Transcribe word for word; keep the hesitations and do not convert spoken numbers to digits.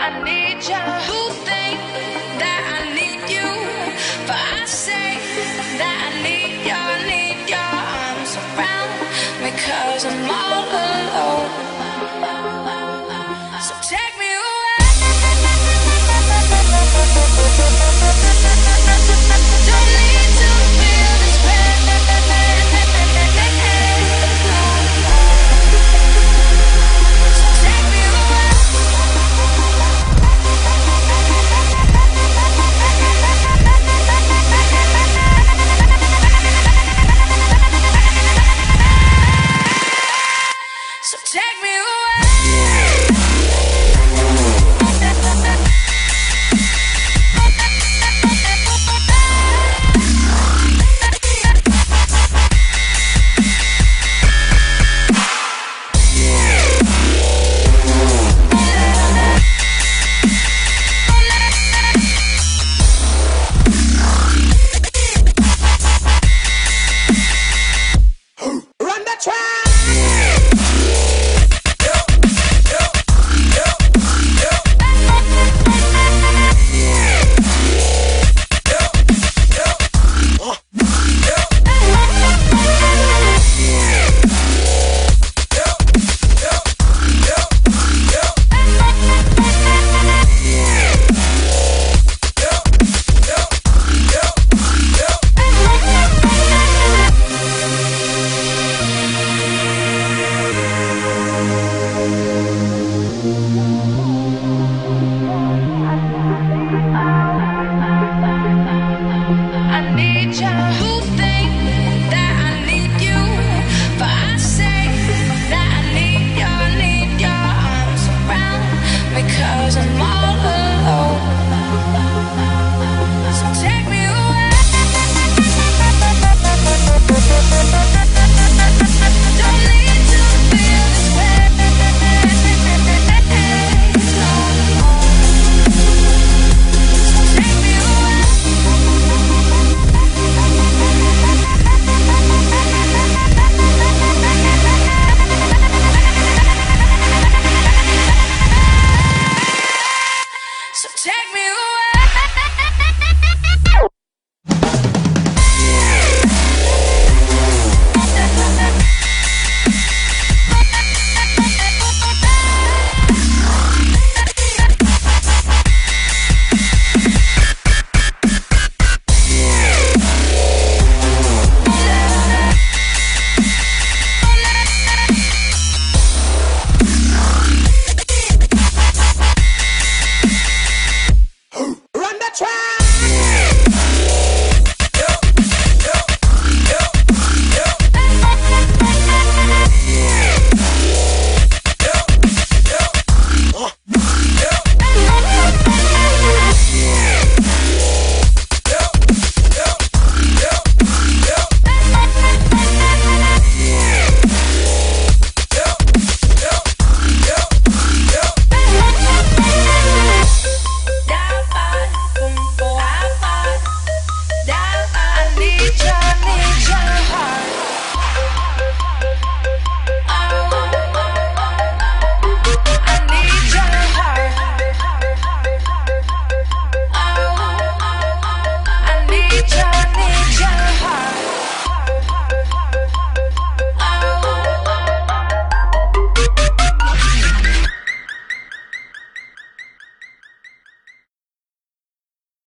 I need you. Who think that I need you? For I say that I need you, I need your arms around me, 'cause I'm all alone. So take me away. Don't need to feel this pain. So take me away. So take me away. Run the track! I need you. Who think that I need you? For I say that I need you, I need your arms around me, 'cause I'm all